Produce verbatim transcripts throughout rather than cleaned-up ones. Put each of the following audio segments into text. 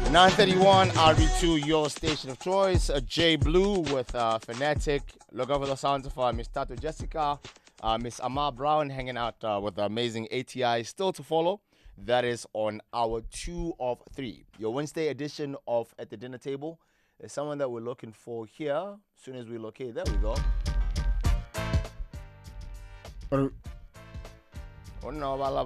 nine thirty-one R B two, your station of choice. Uh, J Blue with uh, Fanatic. Look over the sounds of uh, Miss Tato Jessica, uh, Miss Amar Brown hanging out uh, with the amazing A T I. Still to follow. That is on our two of three. Your Wednesday edition of At the Dinner Table. There's someone that we're looking for here. As soon as we locate, there we go. Oh no, bala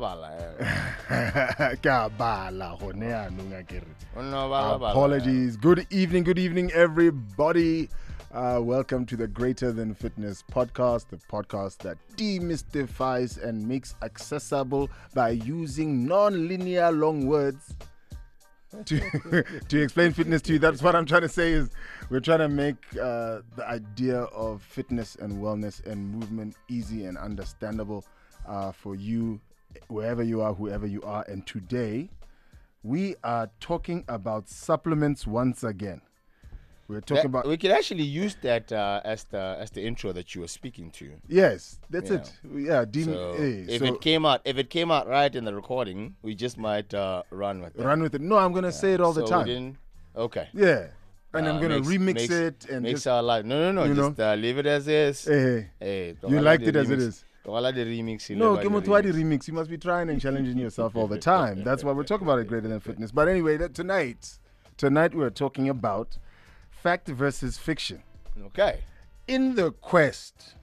bala. Bala, Oh no, bala bala. Apologies. Good evening, good evening, everybody. Uh, welcome to the Greater Than Fitness podcast, the podcast that demystifies and makes accessible by using non-linear long words to to explain fitness to you. That's what I'm trying to say. Is we're trying to make uh, the idea of fitness and wellness and movement easy and understandable uh, for you, wherever you are, whoever you are. And today we are talking about supplements once again. We're talking That, about. we could actually use that uh, as the as the intro that you were speaking to. Yes, that's Yeah. it. Yeah, dem- So eh, if so it came out, if it came out right in the recording, we just might uh, run with it. run with it. No, I'm gonna say it all the So we time. didn't- Okay. Yeah, and I'm Uh, gonna makes- remix makes- it and Makes just. our life. No, no, no. you Just uh, leave it as is. eh, Hey, don't you allow liked the it as it remix. is. Don't allow the remix. you No, live by the Kimotwadi remix. remix. You must be trying and challenging yourself all the time. That's why we're talking about it Greater Than Fitness. But anyway, that tonight, tonight we're talking about fact versus fiction. Okay. In the quest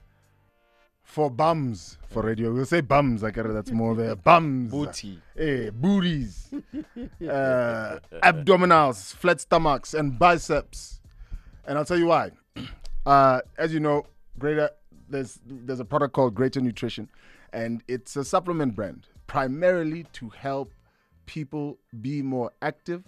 for bums for radio, we'll say bums. Like that's more there. Bums, Booty. eh, booties, uh, abdominals, flat stomachs, and biceps. And I'll tell you why. Uh, as you know, Greater there's there's a product called Greater Nutrition, and it's a supplement brand primarily to help people be more active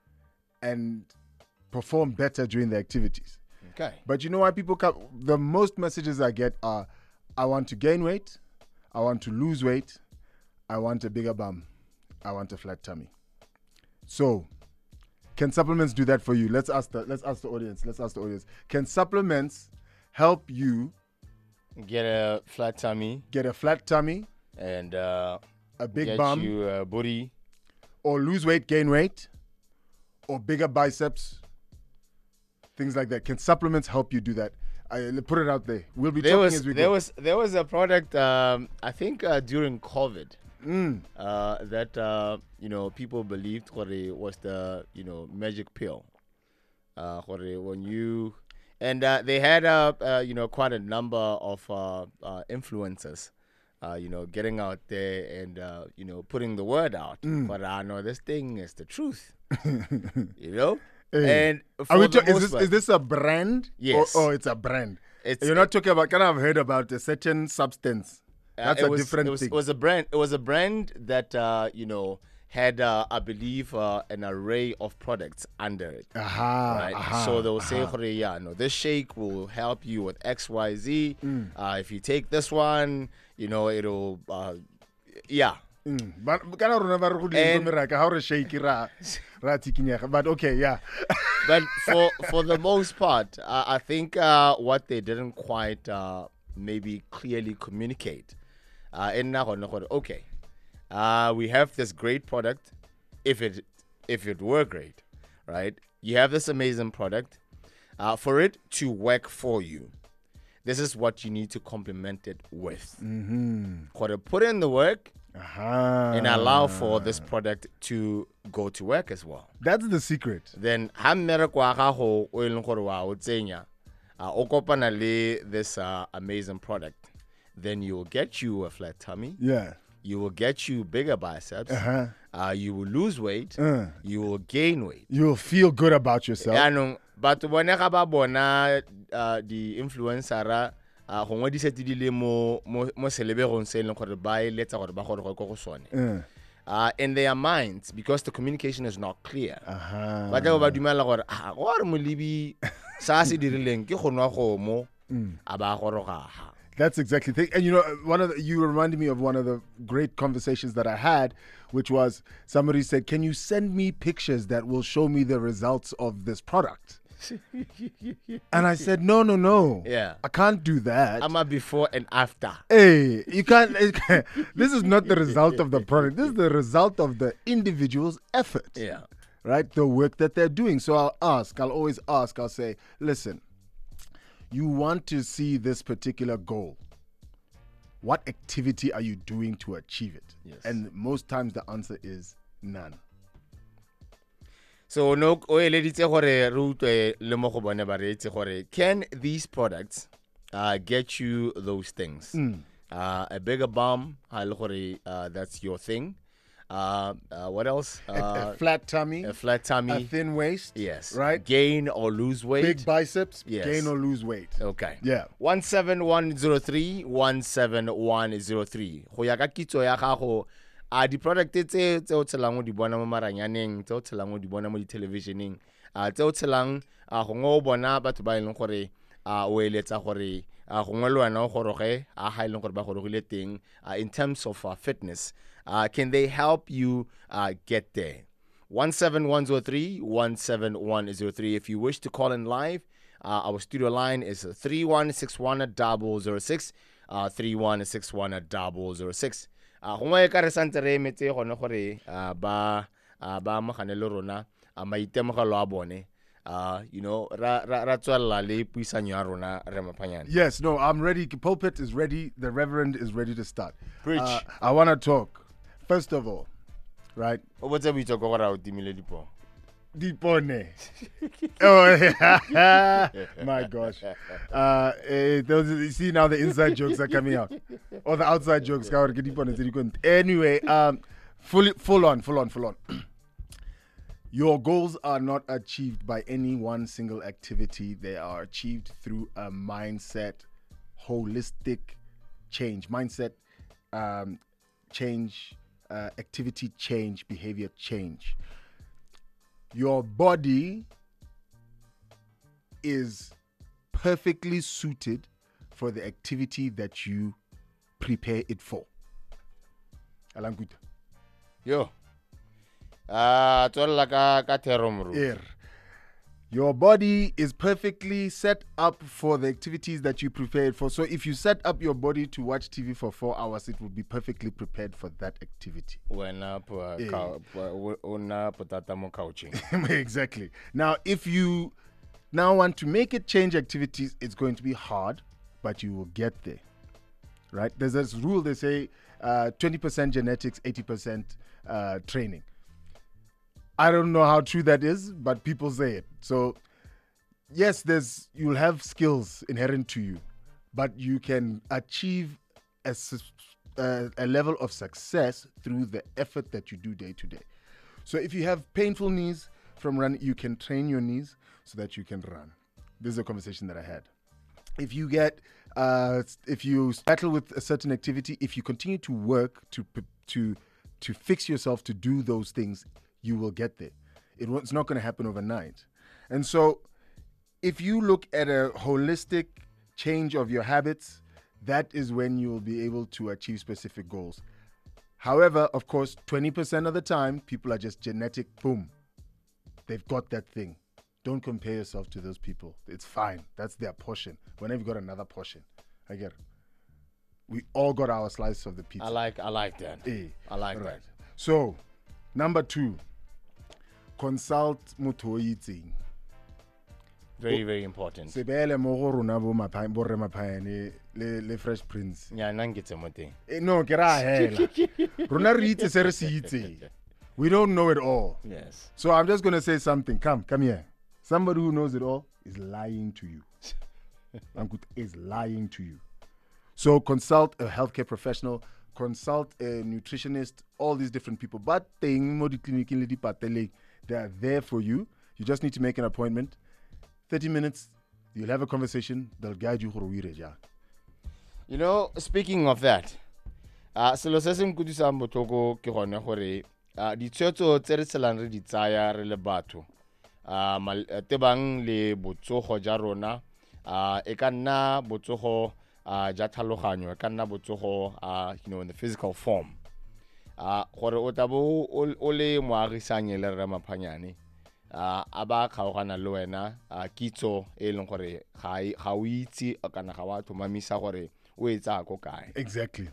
and perform better during their activities. Okay. But you know why people come? The most messages I get are, I want to gain weight, I want to lose weight, I want a bigger bum, I want a flat tummy. So, can supplements do that for you? Let's ask the let's ask the audience. Let's ask the audience. Can supplements help you Get a flat tummy get a flat tummy, and uh, a big get bum, you a booty. or lose weight, gain weight, or bigger biceps? Things like that. Can supplements help you do that? I put it out there. We'll be There talking was as we there go. was there was a product um, I think uh, during COVID Mm. uh, that uh, you know people believed what it was the you know magic pill. Uh, what it- when you and uh, they had uh, uh, you know quite a number of uh, uh, influencers. Uh, you know, getting out there and uh, you know putting the word out. Mm. But I know this thing is the truth. you know, Hey. and Are for we the ta- is most this part, is this a brand? Yes. Oh, oh, it's a brand. it's You're not talking about. Can I have heard about a certain substance? Uh, That's it a was, different it was, thing. It was a brand. It was a brand that uh, you know had, uh, I believe, uh, an array of products under it. Aha. Right. aha, So they'll say, aha. "Hore, yeah, no, this shake will help you with X, Y, Z. Mm. Uh, if you take this one, you know, it'll, uh, yeah." Mm. But can I remember who And- the how to shake ra ra tikinyega. But okay, yeah. But for for the most part, uh, I think uh, what they didn't quite uh, maybe clearly communicate. Uh, in Nahon, okay, uh, we have this great product. If it if it were great, right? You have this amazing product. Uh, for it to work for you, this is what you need to complement it with. Mm-hmm. To put in the work Aha. and allow for this product to go to work as well. That's the secret. Then ha mmereko wa gago o eleng gore wa o tsenya uh, o kopana le this uh, amazing product, then you will get you a flat tummy, Yeah. you will get you bigger biceps, Uh-huh. uh, you will lose weight, Uh. you will gain weight. You'll feel good about yourself. Yaanong batho bone ga ba bona uh, di influencera uh, go ngwadisa di le mo mo mo selebegong se eleng gore ba eletsa gore ba gore go go sone. Uh. Uh, in their minds, because the communication is not clear. Aha. Ba tla ba dumela gore ah go re molibi sa se dirileng ke go nwa go mo Mm. a ba goroga. That's exactly the thing. And you know, one of the, you reminded me of one of the great conversations that I had, which was somebody said, "Can you send me pictures that will show me the results of this product?" And I said, no, no, no. Yeah. I can't do that. I'm a before and after. Hey, you can't. It can't- this is not the result of the product. This is the result of the individual's effort. Yeah. right? The work that they're doing. So I'll ask, I'll always ask, I'll say, listen, you want to see this particular goal. What activity are you doing to achieve it? Yes. And most times the answer is none. So no, can these products uh, get you those things? Mm. Uh, a bigger bum, uh, that's your thing. Uh, uh, what else? Uh, a, a flat tummy, a flat tummy, a thin waist, yes, right? Gain or lose weight, big biceps, yes. Gain or lose weight. Okay, yeah. One seven one zero three one seven one zero three. Go ya ka kitso ya gago. A di product tse tse o tshelang o di bona mo maranyaneng, tse o tshelang o di bona mo di televisioning, a tse o tshelang a go ngo bona batho ba ileng gore a o eletsa gore a go ngwe le wena o goroge a ha ileng gore ba gorogile teng in terms of uh, fitness. Uh, can they help you uh, get there? one seven one zero three one seven one zero three. If you wish to call in live, uh, our studio line is three one six one zero zero six, uh, three one six one zero zero six. Uh, gongwe ka re santse re emetse gone gore uh, ba uh, ba mogane le rona a maitemogelo a bone. Uh, you know, ra ra ra tswella le puisanyo ya rona re mapanyane. Yes, no, I'm ready. Pulpit is ready. The Reverend is ready to start. Preach. Uh, I want to talk. First of all, right? O botse bo itse go gore o timile dipo. Dipone. Oh, yeah. My gosh. Uh, eh, those, you see now the inside jokes are coming out. Or the outside jokes. Anyway, um, fully, full on, full on, full on. Your goals are not achieved by any one single activity. They are achieved through a mindset, holistic change. Mindset um, change, uh, activity change, behavior change. Your body is perfectly suited for the activity that you prepare it for. Alanguta. Yo. Ah, tola ka ka teromru. Your body is perfectly set up for the activities that you prepare it for. So if you set up your body to watch T V for four hours, it will be perfectly prepared for that activity. Exactly. Now, if you now want to make it change activities, it's going to be hard, but you will get there. Right? There's this rule, they say uh, twenty percent genetics, eighty percent uh, training. I don't know how true that is, but people say it. So, yes, there's you'll have skills inherent to you, but you can achieve a, a, a level of success through the effort that you do day to day. So, if you have painful knees from running, you can train your knees so that you can run. This is a conversation that I had. If you get, uh, if you battle with a certain activity, if you continue to work to to to fix yourself to do those things, you will get there. It, it's not going to happen overnight. And so if you look at a holistic change of your habits, that is when you will be able to achieve specific goals. However, of course, twenty percent of the time, people are just genetic, boom. They've got that thing. Don't compare yourself to those people. It's fine. That's their portion. Whenever you got another portion, I get it. We all got our slice of the pizza. I like I like that. Eh, I like right. that. So, number two, consult Mutoyiting. Very, very important. Sebele mo go rona bo maphai bo re maphai le le Fresh Prince. Ya nna ngetse mo teng. No, ke ra hela. Rona re itse se re se itse. We don't know it all. Yes. So I'm just going to say something. Come, come here. Somebody who knows it all is lying to you. Is lying to you. So consult a healthcare professional, consult a nutritionist, all these different people. But they are there for you. You just need to make an appointment. thirty minutes, you'll have a conversation. They'll guide you. You know, speaking of that, uh, selo se se mkudisa motoko ke gone gore di tshwetso tse re tselang re di tsaya re le batho uh, tebang le botsogo ja rona uh, e ka nna botsogo uh, ja tlhaloganyo e ka nna botsogo uh, you know, in the physical form uh, gore o tabo o le moagisanye le re maphanyane uh, a ba kgaogana le wena uh, kitso e leng gore ga o itse kana ga wa thomamisa gore o etsa go kae. Exactly.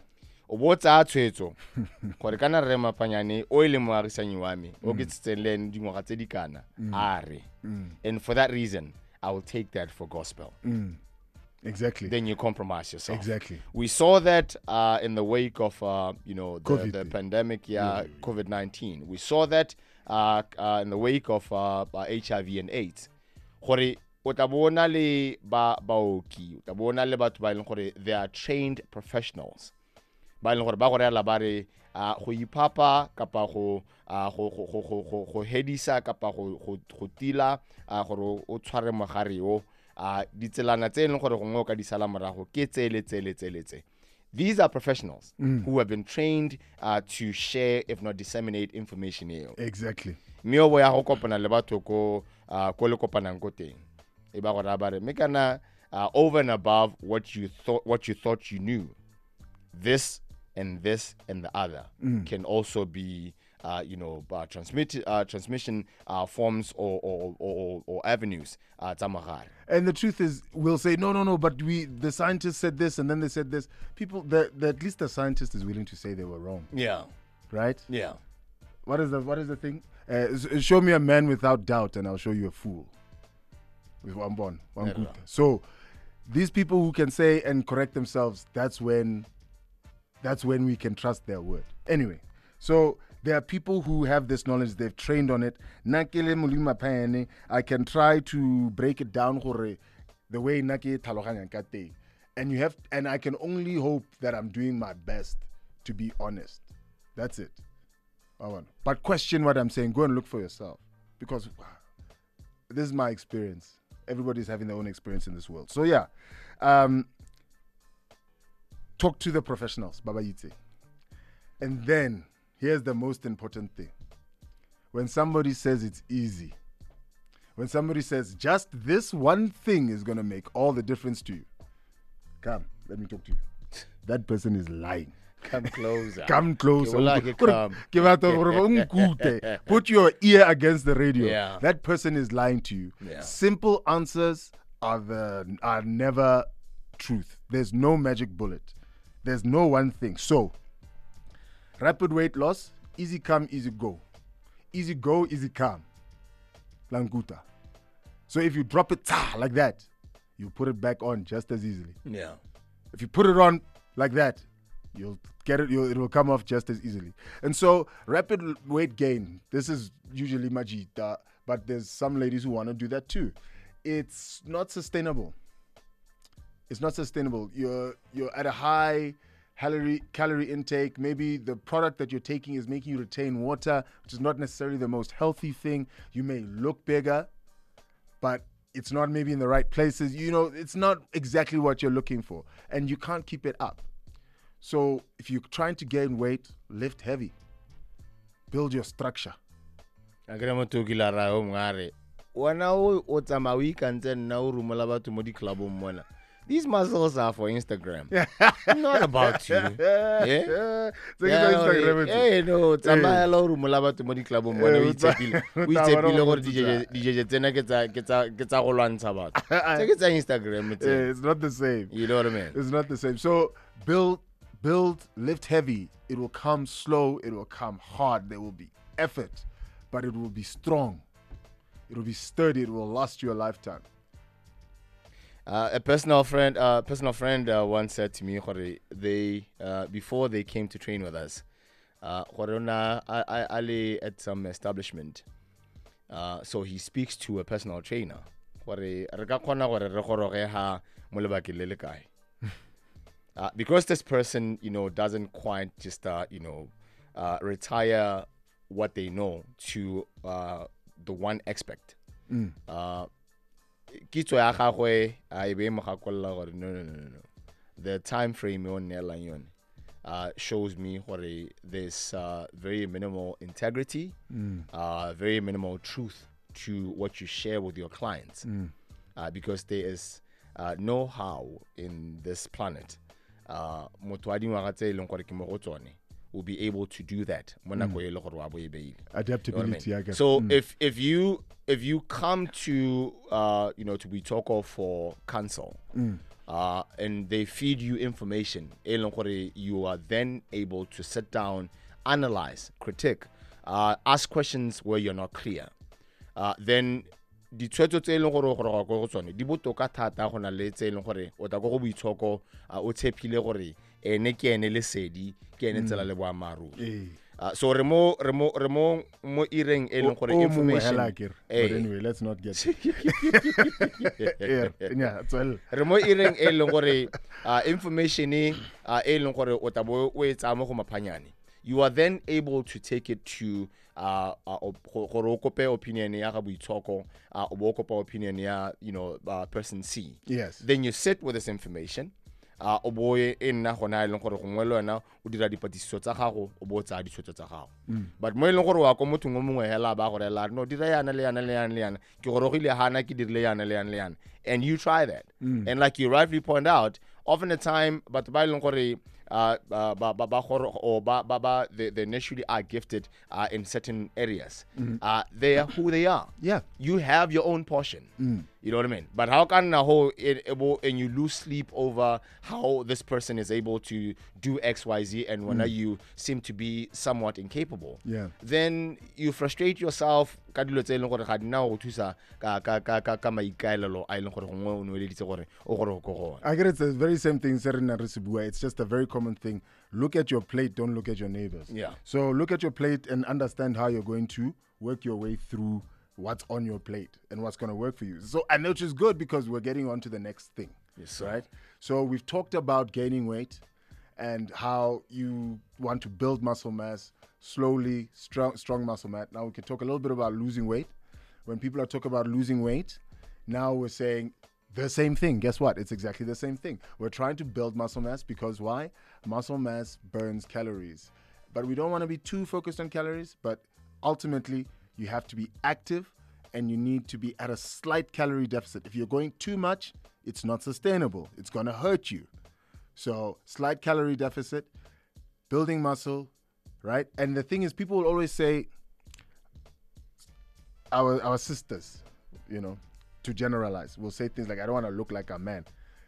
o botsa tshwetso gore kana re mapanyane o ile moagisanyi wa me o ke tseleng dingwaga tse di kana are and for that reason I will take that for gospel. Mm. Exactly. Then you compromise yourself. Exactly. We saw that uh, in the wake of uh, you know the, COVID. the pandemic, yeah, Yeah, yeah, yeah. COVID nineteen. We saw that uh, uh, in the wake of uh, uh, H I V and AIDS. Gore o tla bona le ba baoki, o tla bona le batho ba ileng gore they are trained professionals. Ba ileng gore ba go reela ba re uh, go ipapa kapa go uh, go go go go go hedisa kapa go go go tila uh, gore o tshware mogare o. Uh, ditselana tse leng gore gongwe ka di sala morago ke tsele tsele tsele tse. These are professionals mm. who have been trained uh, to share, if not disseminate, information eo. Exactly. Me o ya go kopana le batho ko uh, ko le kopanang ko teng. E ba go ra ba re me kana uh, over and above what you thought what you thought you knew. This and this and the other mm. can also be Uh, you know, uh, transmit, uh, transmission uh, forms or or, or, or avenues. Uh, and the truth is, we'll say, no, no, no, but we, the scientists said this, and then they said this. People, the, the, at least the scientist is willing to say they were wrong. Yeah. Right? Yeah. What is the, what is the thing? Uh, show me a man without doubt, and I'll show you a fool. With one bond, one good. So, these people who can say and correct themselves, that's when, that's when we can trust their word. Anyway, so there are people who have this knowledge, they've trained on it. I can try to break it down the way nake thaloganya ka teng. And you have and I can only hope that I'm doing my best to be honest. That's it. But question what I'm saying, go and look for yourself. Because this is my experience. Everybody's having their own experience in this world. So yeah. Um, talk to the professionals, Baba Yitse. And then here's the most important thing. When somebody says it's easy, when somebody says just this one thing is going to make all the difference to you, come, let me talk to you. That person is lying. Come closer. Come closer. Like come. Put your ear against the radio. Yeah. That person is lying to you. Yeah. Simple answers are the are never truth. There's no magic bullet. There's no one thing. So, rapid weight loss, easy come, easy go. Easy go, easy come. Languta. So if you drop it tah, like that, you put it back on just as easily. Yeah. If you put it on like that, you'll get it, you'll, it will come off just as easily. And so rapid weight gain, this is usually majita, but there's some ladies who want to do that too. It's not sustainable. It's not sustainable. You're you're at a high calorie calorie intake. Maybe the product that you're taking is making you retain water, which is not necessarily the most healthy thing. You may look bigger, but it's not maybe in the right places. You know, it's not exactly what you're looking for, and you can't keep it up. So if you're trying to gain weight, lift heavy. Build your structure. These muscles are for Instagram. Not about you. Yeah. Hey, no, tsama la uru molaba to modi club mo no itsepile. O itsepile gore D J tsena ke tsa ke tsa ke tsa go lwantsha batho. Ke tsa Instagram it's. It's not the same. You know what I mean? It's not the same. So build build lift heavy. It will come slow, it will come hard. There will be effort, but it will be strong. It will be sturdy. It will last you a lifetime. Uh, a personal friend, uh, personal friend uh, once said to me, they uh, before they came to train with us, uh, I Ali at some establishment. Uh, so he speaks to a personal trainer. Uh, because this person, you know, doesn't quite just, uh, you know, uh, retire what they know to uh, the one aspect. Mm. Uh, Kitso ya gagwe a e be mo gakolla gore no no no no the time frame on airline uh shows me gore there's uh, very minimal integrity, mm. uh very minimal truth to what you share with your clients, mm. uh, because there is uh, know-how in this planet. Uh will be able to do that. Mm. Adaptability, you know I mean? I guess. So mm. if if you if you come to uh you know to be talk of for counsel, mm. uh, and they feed you information. e leng gore you are then able to sit down, analyze, critique, uh, ask questions where you're not clear. Uh, then ditshwetso tse e leng gore gore go go tsone di botoka thata go na le tse e leng gore o ta go go boitshoko o tshepile gore ene ke ene le sedi ke ene tsela le boammaaruri. Uh, so re mo re mo re mo mo ireng e leng gore information. But anyway, let's not get yeah, well. Re mo ireng e leng gore uh, information e uh, e leng gore o ta bo o etsa mo go maphanyane. You are then able to take it to uh gore o kope opinion ya ga boitshoko, uh o bo kopa opinion ya, you know, uh, person C. Yes. Then you sit with this information. Uh, o bo e nna gona e leng gore gongwe le wena o dira dipatlisiso tsa gago o bo tsa ditshwetso tsa gago. But mo e leng gore wa ko motho mongwe hela ba gore la no dira yana le yana le yana le yana ke gore go ile hana ke dirile yana le yana le yana, and you try that. Mm. And like you rightly point out, often the time but ba e leng gore uh ba ba ba or ba ba ba they, they naturally are gifted uh, in certain areas. Mm. Uh they are who they are. Yeah. You have your own portion. Mm. You know what I mean? But how can na ho and you lose sleep over how this person is able to do X, Y, Z, and when mm. you seem to be somewhat incapable? Yeah. Then you frustrate yourself. I get it's the very same thing. It's just a very common thing. Look at your plate, don't look at your neighbors. Yeah. So look at your plate and understand how you're going to work your way through what's on your plate and what's going to work for you. So, and which is good because we're getting on to the next thing. Yes, right? So we've talked about gaining weight and how you want to build muscle mass slowly, strong, strong muscle mass. Now we can talk a little bit about losing weight. When people are talking about losing weight, now we're saying the same thing. Guess what? It's exactly the same thing. We're trying to build muscle mass because why? Muscle mass burns calories. But we don't want to be too focused on calories, but ultimately you have to be active and you need to be at a slight calorie deficit. If you're going too much, it's not sustainable. It's going to hurt you. So slight calorie deficit, building muscle, right? And the thing is, people will always say, our our sisters, you know, to generalize, will say things like, I don't want to look like a man.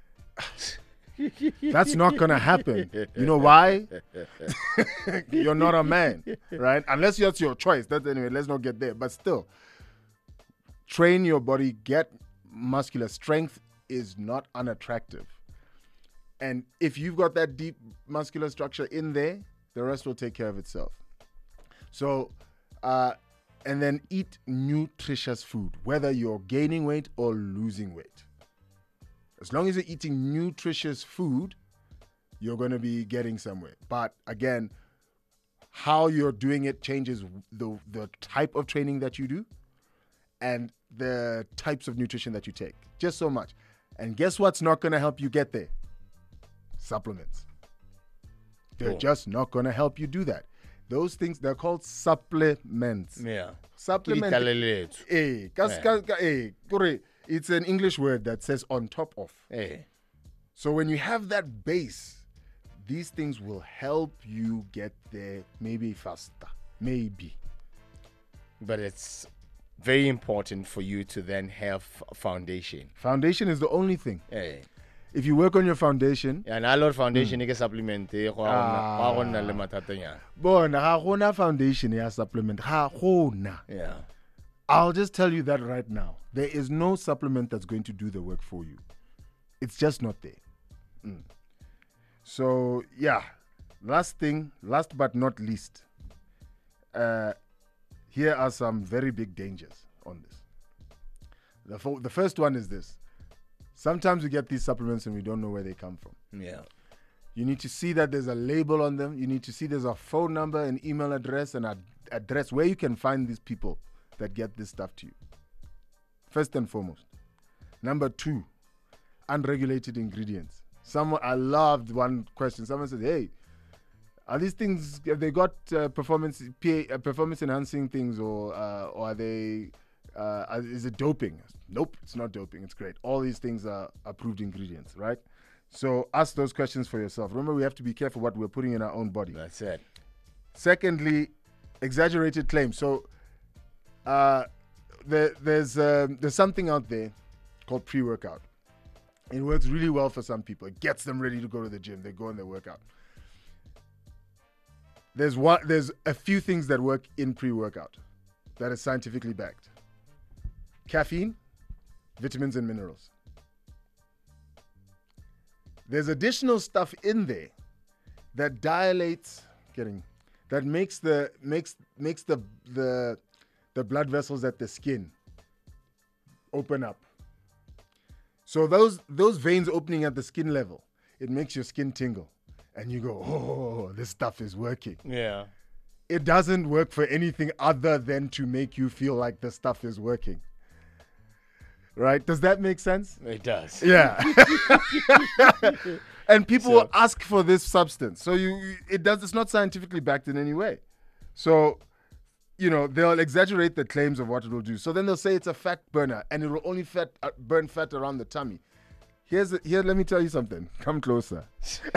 That's not going to happen. You know why? You're not a man, right? Unless that's your choice. That's anyway, let's not get there. But still, train your body, get muscular. Strength is not unattractive. And if you've got that deep muscular structure in there, the rest will take care of itself. So, uh, and then eat nutritious food, whether you're gaining weight or losing weight. As long as you're eating nutritious food, you're going to be getting somewhere. But again, how you're doing it changes the, the type of training that you do and the types of nutrition that you take. Just so much. And guess what's not going to help you get there? Supplements. They're Cool. just not going to help you do that. Those things, they're called supplements. Yeah. Supplement. Supplement. Eh, kas- kas- ka- eh, kore, it's an English word that says on top of. Hey. So when you have that base, these things will help you get there maybe faster. Maybe. But it's very important for you to then have a foundation. Foundation is the only thing. Hey. If you work on your foundation, Yeah, na lot foundation e ke supplement e go Ah. ga gonna le mathatanyana. bona ga gona foundation ya supplement. Ga gona. Yeah. I'll just tell you that right now. There is no supplement that's going to do the work for you. It's just not there. Mm. So, yeah. Last thing, last but not least, uh, here are some very big dangers on this. The, fo- the first one is this. Sometimes we get these supplements and we don't know where they come from. Yeah. You need to see that there's a label on them. You need to see there's a phone number, an email address, and an address where you can find these people that get this stuff to you. First and foremost. Number two, unregulated ingredients. Someone, I loved one question. Someone said, hey, are these things, have they got uh, performance P A, uh, performance enhancing things or, uh, or are they, uh, are- is it doping? Nope, it's not doping. It's great. All these things are approved ingredients, right? So ask those questions for yourself. Remember, we have to be careful what we're putting in our own body. That's it. Secondly, exaggerated claims. So uh, there, there's um, there's something out there called pre-workout. It works really well for some people. It gets them ready to go to the gym. They go and they work out. There's one. There's a few things that work in pre-workout that is scientifically backed. Caffeine, vitamins and minerals. There's additional stuff in there that dilates, getting, that makes the makes makes the the the blood vessels at the skin open up. So those those veins opening at the skin level, it makes your skin tingle. And you go, oh, this stuff is working. Yeah. It doesn't work for anything other than to make you feel like the stuff is working. Right? Does that make sense? It does. Yeah. And people So- will ask for this substance. So you, you- it does. It's not scientifically backed in any way. So, you know, they'll exaggerate the claims of what it will do. So then they'll say it's a fat burner and it will only fat, uh, burn fat around the tummy. Here's a, here. Let me tell you something. Come closer.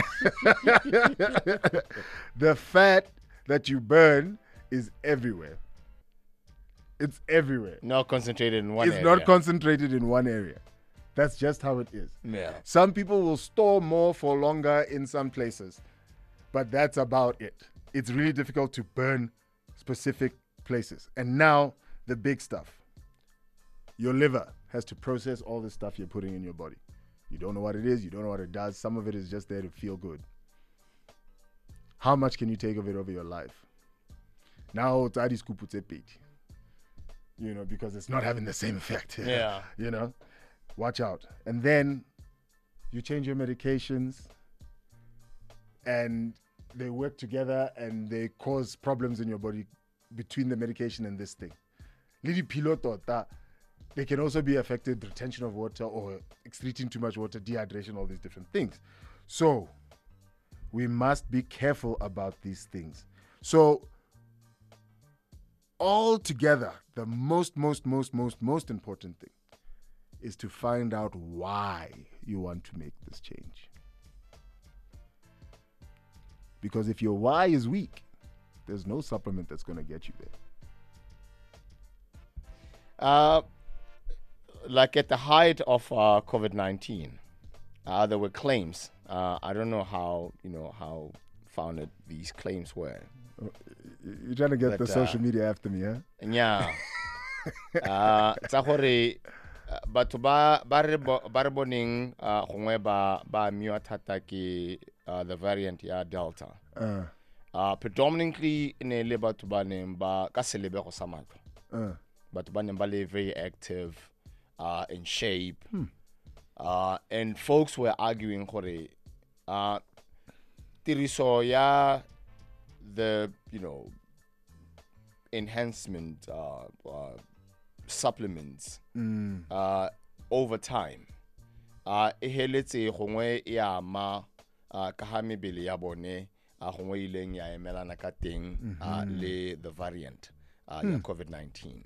The fat that you burn is everywhere. It's everywhere. Not concentrated in one It's area. not concentrated in one area. That's just how it is. Yeah. Some people will store more for longer in some places, but that's about it. It's really difficult to burn specific places. And now the big stuff. Your liver has to process all the stuff you're putting in your body. You don't know what it is. You don't know what it does. Some of it is just there to feel good. How much can you take of it over your life? Now it's Adi scoop it's a bit. You know, because it's not having the same effect. Yeah. You know, watch out. And then you change your medications and they work together and they cause problems in your body between the medication and this thing. Lidi pilotota, they can also be affected, retention of water or excreting too much water, dehydration, all these different things. So we must be careful about these things. So all together, the most, most, most, most, most important thing is to find out why you want to make this change. Because if your why is weak, there's no supplement that's going to get you there. Uh, like at the height of uh, COVID nineteen, uh, there were claims. Uh, I don't know how you know how founded these claims were. You're trying to get But, the social uh, media after me, huh? Yeah. uh, tsa gore uh, batho ba ba re bo- ba re boneng uh, gongwe ba ba miwa thata ke uh, the variant ya Delta. Uh, Uh, predominantly e ne le batho ba neng ba ka selebego sa matlo. uh, Batho ba neng ba le very active, uh, in shape. Uh, and folks were arguing gore uh, tiriso ya the, you know, enhancement uh, uh, supplements mm, uh, over time uh, e heletse gongwe e ama uh, ka ha mebele ya bone uh, gongwe ileng ya emelana ka teng uh, le the variant uh, ya COVID nineteen.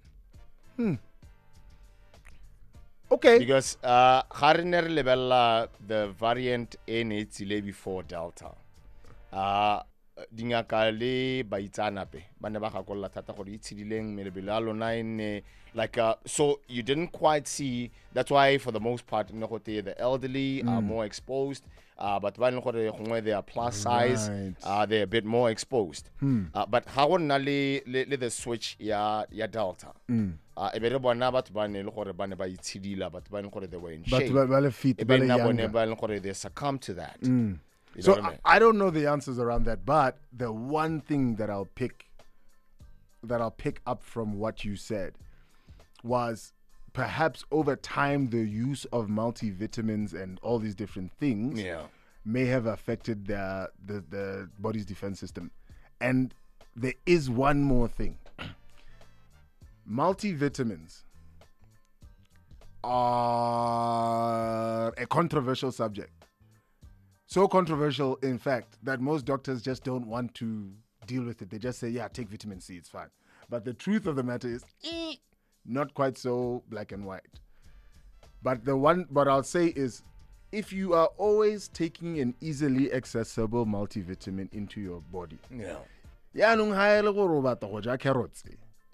okay. Because uh, ga re ne re lebella the variant e ne e tsile before Delta, uh, dingaka le baitsanape ba ne ba gakolola thata gore itshidileng melebele ya lona e ne like uh, so you didn't quite see. That's why for the most part no gote the elderly are more exposed, uh, but ba leng gore gongwe they are plus size, Right. uh, they're a bit more exposed. Uh, but ga go nna le le le the switch ya ya Delta, uh, e be re bona batho ba ne le gore ba ne ba itshidila, batho ba leng gore they were in But shape, ba- ba le fit, e ba be le nna bone younger. ba leng gore they succumb to that. You So know what I I, mean? I don't know the answers around that, but the one thing that I'll pick that I'll pick up from what you said was perhaps over time the use of multivitamins and all these different things Yeah. may have affected the, the the body's defense system. And there is one more thing. Multivitamins are a controversial subject. So controversial, in fact, that most doctors just don't want to deal with it. They just say, yeah, take vitamin C, it's fine. But the truth of the matter is, eh, not quite so black and white. But the one, what I'll say is, if you are always taking an easily accessible multivitamin into your body, Yeah. yaanong ha e le gore o batla go ja carrots,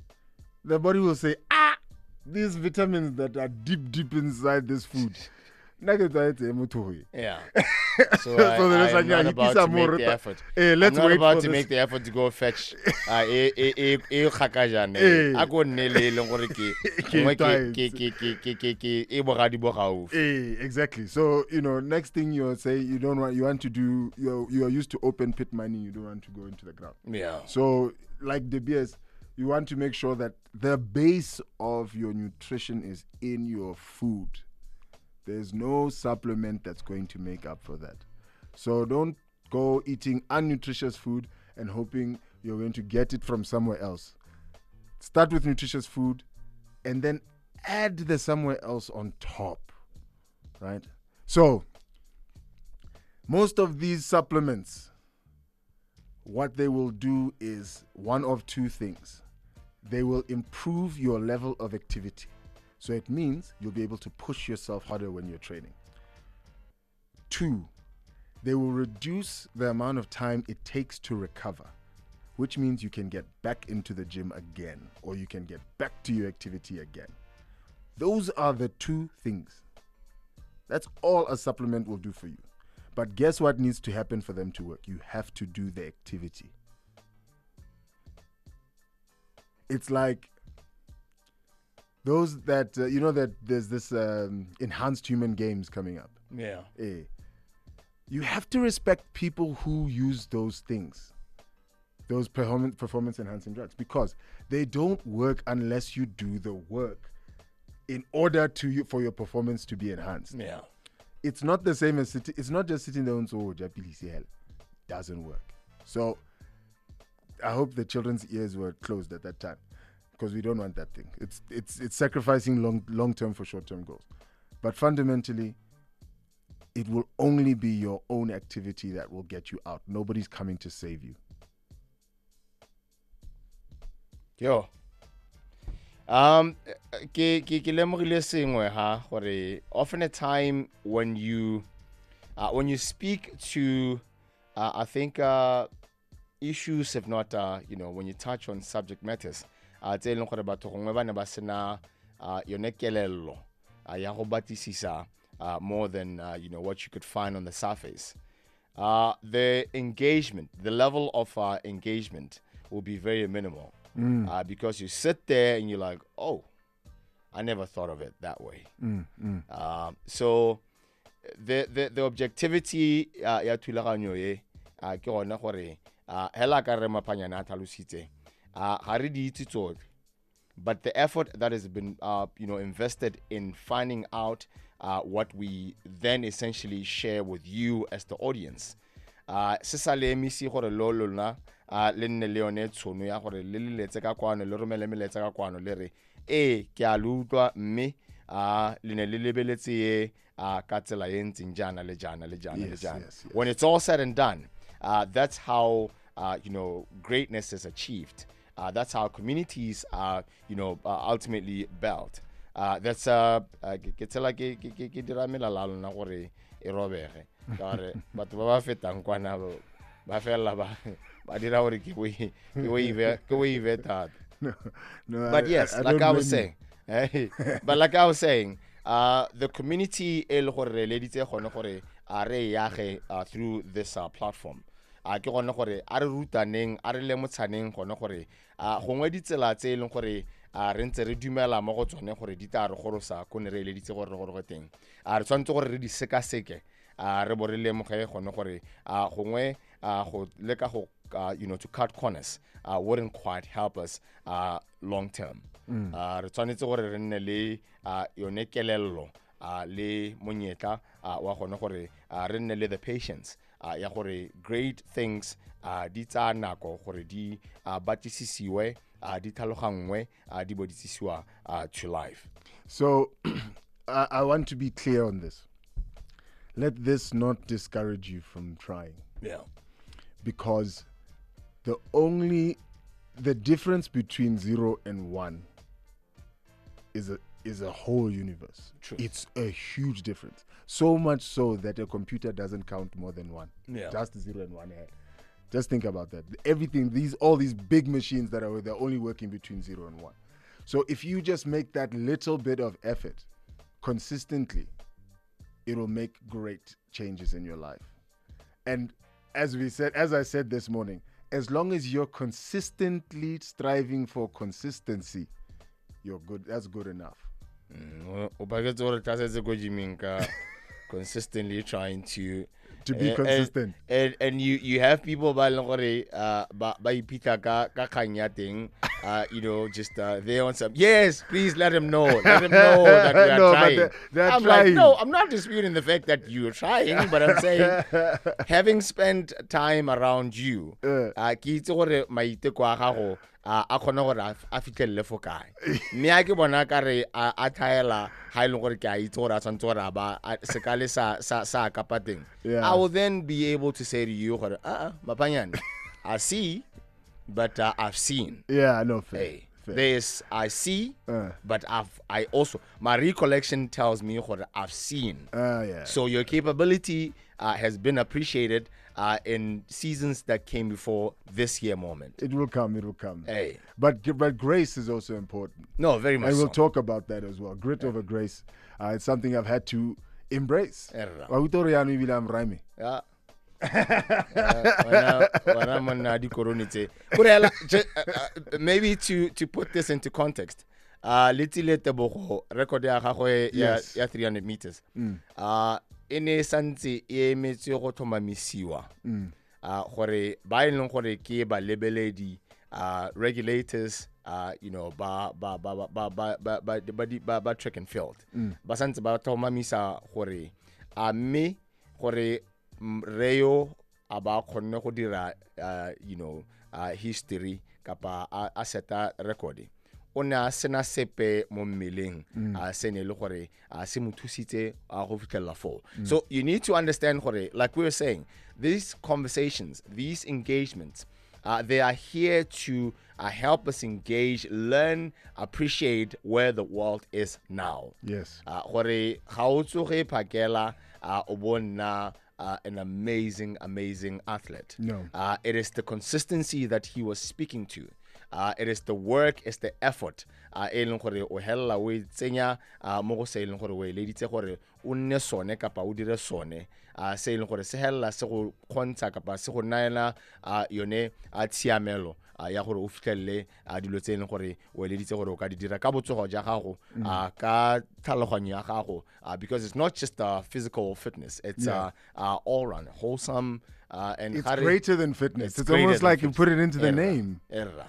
the body will say, ah, these vitamins that are deep, deep inside this food, Nugget diet, eh, motho. Yeah. So, So I, there's I am like, yeah, not he about pisa to make more the ta- effort. Eh, let's I'm not wait about for to this. make the effort to go fetch. Uh, e e e e kgakajane. Eh. A go nne le e leng gore ke Ke nngwe ke twice. ke ke ke ke ke e bogadi bo gaufi. Eh, exactly. So, you know, next thing you'll say, you don't want, you want to do, you're, you're used to open pit mining, you don't want to go into the ground. Yeah. So, like De Beers, you want to make sure that the base of your nutrition is in your food. There's no supplement that's going to make up for that. So don't go eating unnutritious food and hoping you're going to get it from somewhere else. Start with nutritious food and then add the somewhere else on top, right? So most of these supplements, what they will do is one of two things. They will improve your level of activity. So it means you'll be able to push yourself harder when you're training. Two, they will reduce the amount of time it takes to recover, which means you can get back into the gym again, or you can get back to your activity again. Those are the two things. That's all a supplement will do for you. But guess what needs to happen for them to work? You have to do the activity. It's like those that, uh, you know that there's this um, enhanced human games coming up. Yeah. Eh. You have to respect people who use those things, those performance performance enhancing drugs, because they don't work unless you do the work in order to you, for your performance to be enhanced. Yeah. It's not the same as sitting. It's not just sitting there and so oh, hell doesn't work. So I hope the children's ears were closed at that time, because we don't want that thing. It's it's it's sacrificing long long term for short term goals. But fundamentally, it will only be your own activity that will get you out. Nobody's coming to save you. Yo. Um ke ke ke lemogile sengwe ha gore often a time when you uh, when you speak to uh, I think uh, issues, if not uh, you know, when you touch on subject matters, uh tse leng gore batho gongwe bana ba sena uh yone kelello uh, ya go batisisa uh, more than uh, you know, what you could find on the surface. Uh the engagement, the level of uh, engagement will be very minimal. Mm. Uh, because you sit there and you're like, oh, I never thought of it that way. Mm, mm. Uh, so the the the objectivity uh, ya thulaganyo e uh, ke gona gore uh, hela ka re mapanyana a tlhalositse uh, ga re di itse tsotlhe, but the effort that has been uh, you know, invested in finding out uh, what we then essentially share with you as the audience. Uh, se sa le emisi gore lo lona uh, le nne le yone tshono ya gore le le letse ka kwano le romele meletsa ka kwano le re e ke a lutlwa mme uh, le ne le lebeletse ye uh, ka tsela ye ntseng jana le jana le jana le jana. When it's all said and done, uh, that's how uh, you know, greatness is achieved. Uh, that's how communities are, you know, uh, ultimately built. Uh, that's uh, ke tsela ke ke ke dira melala lona gore e robege. But but ba fetang kwana ba fela ba ba dira gore ke we ke we ke we that. No, no. But yes, I, I like I was saying, hey, but like I was saying, uh, the community el gore le ditse gone gore a re yage through this uh, platform. A ke gone gore a re rutaneng a re le motsaneng gone gore a gongwe ditsela tse eleng gore a re ntse re dumela mo go tsone gore di tla re gorosa go ne re le ditse gore re go teng. A re tswantse gore re di seka seke. Uh, re bore le moge gone gore uh, gongwe uh, go leka go uh, you know, to cut corners uh, wouldn't quite help us uh, long term. Mm. Uh, re tshwanetse gore re nne le uh, yone kelello uh, le monyetla uh, wa gone gore uh, re nne le the patience uh, ya gore great things uh, di tsa nako gore di uh, batisisiwe uh, di tlhalogangwe uh, di bodisisiwa uh, to life. So I, I want to be clear on this. Let this not discourage you from trying. Yeah. Because the only, the difference between zero and one is a is a whole universe. True. It's a huge difference. So much so that a computer doesn't count more than one. Yeah. Just zero and one. Just think about that. Everything, these all these big machines that are, they're only working between zero and one. So if you just make that little bit of effort consistently, it will make great changes in your life. And as we said, as I said this morning, as long as you're consistently striving for consistency, you're good. That's good enough. Mm, consistently trying to to be uh, consistent. And, and and you you have people by uh by ipita ka ka kanya thing, uh you know, just uh they on some, yes, please let them know let them know that we are no, trying. But they're, they're I'm trying. like, no, I'm not disputing the fact that you're trying, but I'm saying having spent time around you, uh ki itse gore maiteko a gago a khona gore a fitlhelle fo kae mme a ke bona ka re a thaela ha ile gore ke a itse gore a tsantse gore ba sekale sa sa sa ka pateng. I will then be able to say to you gore ah mapanyane I see but uh, I've seen. Yeah, no fair. Hey, fair. There's I see uh. but I've I also my recollection tells me gore I've seen. Uh, yeah. So your capability uh, has been appreciated Uh, in seasons that came before this year moment. It will come, it will come. Hey. But but grace is also important. No, very much And we'll so. talk about that as well. Grit yeah. over grace. Uh, it's something I've had to embrace. Yeah. Maybe to, to put this into context, uh, record ya three hundred meters. Mm. Uh, ene santse e emetse go thomamisiwa uh gore ba ileng gore ke ba lebeledi uh regulators uh you know ba ba ba ba ba ba ba ba ba track and field ba santse ba thomamisa gore a me gore reo aba khonne go dira uh you know uh history kapa a seta record ona sena sepe mo mmeleng a sene le gore a se mothusitse a go fitlhela fo. So you need to understand gore, like we were saying, these conversations, these engagements, uh, they are here to uh, help us engage, learn, appreciate where the world is now. Yes. Uh, gore ga o tsoge phakela uh, o bona Uh, an amazing, amazing athlete. No. Uh, it is the consistency that he was speaking to. Uh, it is the work, it's the effort. Uh, e leng gore o hella we tsenya mo go se leng gore we leditse gore o nne sone kapa o dire sone uh, se leng gore se hella se go khontsha kapa se go naela uh, yone a tsiamelo uh, ya gore o fitlhelle uh, dilo tse leng gore o leditse gore o ka di dira ka botsogo ja gago uh, ka tlhaloganyo ya gago uh, because it's not just uh, physical fitness, it's yeah. uh, uh, all round wholesome uh, and it's greater than fitness. It's, it's almost like fitness. You put it into the Erra. name. Erra.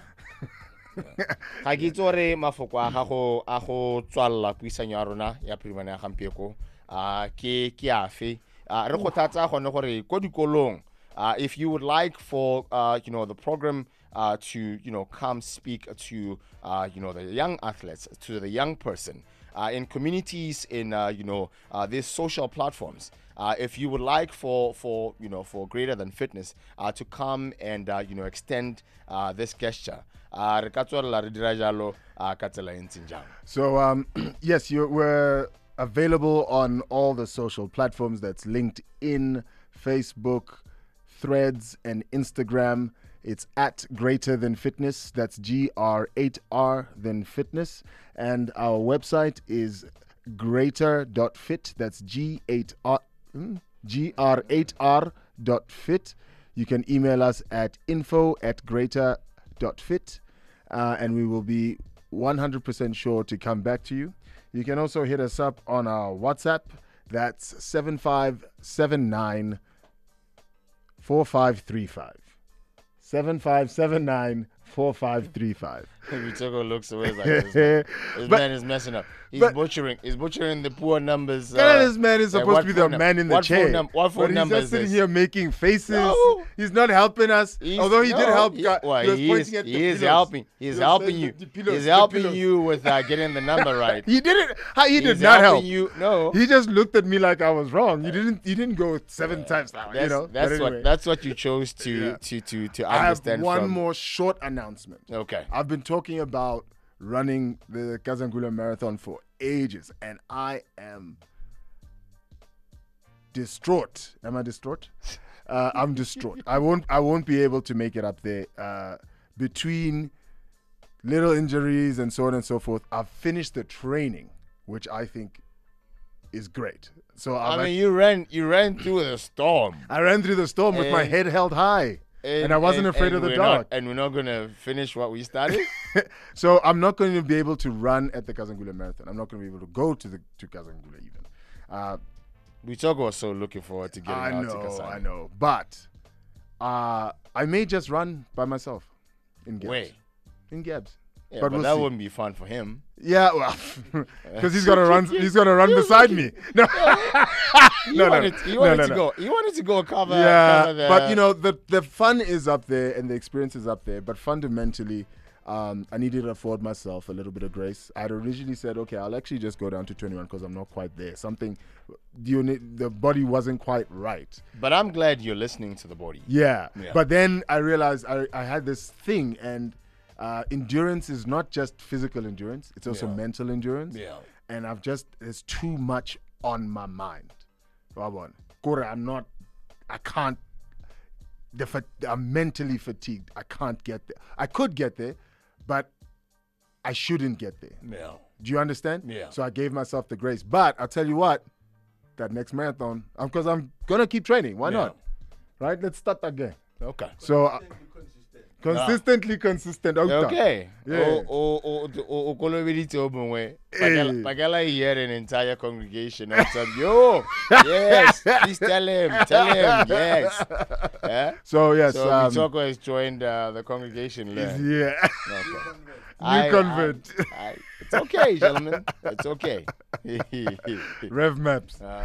ga ke tsore mafoko a gago a go tswalla puisanyo ya rona ya primana ya gampieko a ke ke afe re go thatsa gone gore ko dikolong if you would like for uh, you know the program uh, to you know come speak to uh, you know the young athletes, to the young person uh, in communities, in uh, you know uh, these social platforms. Uh, if you would like for, for you know for Greater Than Fitness uh, to come and uh, you know extend uh, this gesture, uh, so um, yes, you we're available on all the social platforms. That's LinkedIn, Facebook, Threads, and Instagram. It's at Greater Than Fitness. That's G R eight R Than Fitness, and our website is greater dot fit. That's G eight R. G R eight R dot fit. You can email us at info at greater dot fit, uh, and we will be one hundred percent sure to come back to you. You can also hit us up on our WhatsApp. That's seven five seven nine four five three five. seven five seven nine four five three five. Vitoko looks away like this. Man. This but, man is messing up. He's but, butchering. He's butchering the poor numbers. Uh, this man is supposed to be the man in the what chair. Phone num- what phone but number he's just is sitting this? here making faces. No. He's not helping us. He's, Although he no, did help. He, God, well, he, was he pointing is, at the he is pillows. helping. He's he helping you. The pillows, he's helping pillows. you with uh, getting the number right. He didn't. He he's did not help you. No. He just looked at me like I was wrong. You didn't. You didn't go seven uh, times now. That's, you know. That's anyway. what. That's what you chose to yeah. to to to I understand. have one from. more short announcement. Okay. I've been talking about running the Kazangula Marathon for ages, and I am distraught. Am I distraught? Uh, I'm distraught. I won't. I won't be able to make it up there. Uh, between little injuries and so on and so forth, I've finished the training, which I think is great. So I I'm mean, like- you ran you ran through the storm. I ran through the storm with my And- head held high. And I wasn't afraid of the we're dark. Not, and we're not going to finish what we started? So I'm not going to be able to run at the Kazangula Marathon. I'm not going to be able to go to the to Kazangula even. Uh, We talk was so looking forward to getting I out to know, Kasane. I know. But uh, I may just run by myself in Gabs. Way. In Gabs. Yeah, But but, we'll that see. wouldn't be fun for him. Yeah, well, because he's gonna run. He's gonna run beside me. No, You no, no, wanted, no. you No, wanted no, to no. go. You wanted to go cover. yeah, cover the, but you know the the fun is up there and the experience is up there. But fundamentally, um, I needed to afford myself a little bit of grace. I'd originally said, okay, I'll actually just go down to twenty-one because I'm not quite there. Something, the unit, the body wasn't quite right. But I'm glad you're listening to the body. Yeah. Yeah. But then I realized I, I had this thing, and uh, endurance is not just physical endurance, it's also Yeah. mental endurance. Yeah. And I've just, there's too much on my mind. Wabona. Kore, I'm not, I can't, the, fa- I'm mentally fatigued. I can't get there. I could get there, but I shouldn't get there. Yeah. Do you understand? Yeah. So I gave myself the grace. But I'll tell you what, that next marathon, because I'm going to keep training. Why Yeah. not? Right? Let's start again. Okay. So uh, consistently consistent. Outa. Okay. Yeah. O o o o kolobeditse o mongwe. Hey. Pakela hear an entire congregation and say, "Yo, yes, please tell him, tell him, yes." Yeah? So yes, So um, Mitoko has joined uh, the congregation. Learn. yeah, Okay. new I- convert, I- I- it's okay, gentlemen. It's okay. Rev Maps. Uh,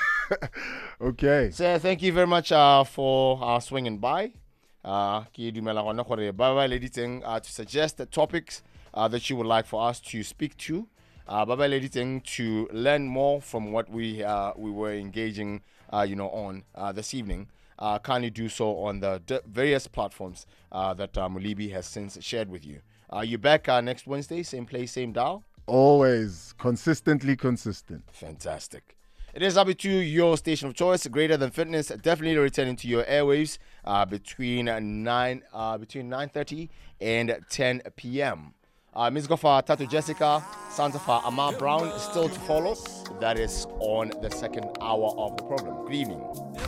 Okay. so thank you very much uh, for uh, swinging by. Uh, ke dumela gona gore ba ba leditseng, uh, to suggest the topics uh, that you would like for us to speak to. Uh, ba ba leditseng to learn more from what we uh, we were engaging, uh, you know, on uh, this evening. Uh, kindly do so on the d- various platforms uh, that uh, Mulibi has since shared with you. Uh, you're back uh, next Wednesday, same place, same dial. Always consistently consistent. Fantastic. It is up to your station of choice, Greater Than Fitness, definitely returning to your airwaves uh, between uh, nine uh, between nine thirty and ten p.m. Uh, music of uh, Tattoo Jessica, sounds of uh, Amar Brown is still to follow. That is on the second hour of the program. Good evening.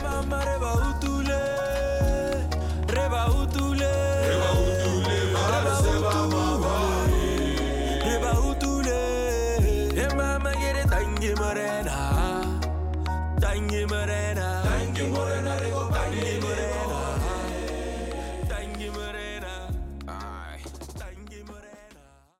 Tangi morena, tangi morena, tangi morena, tangi morena.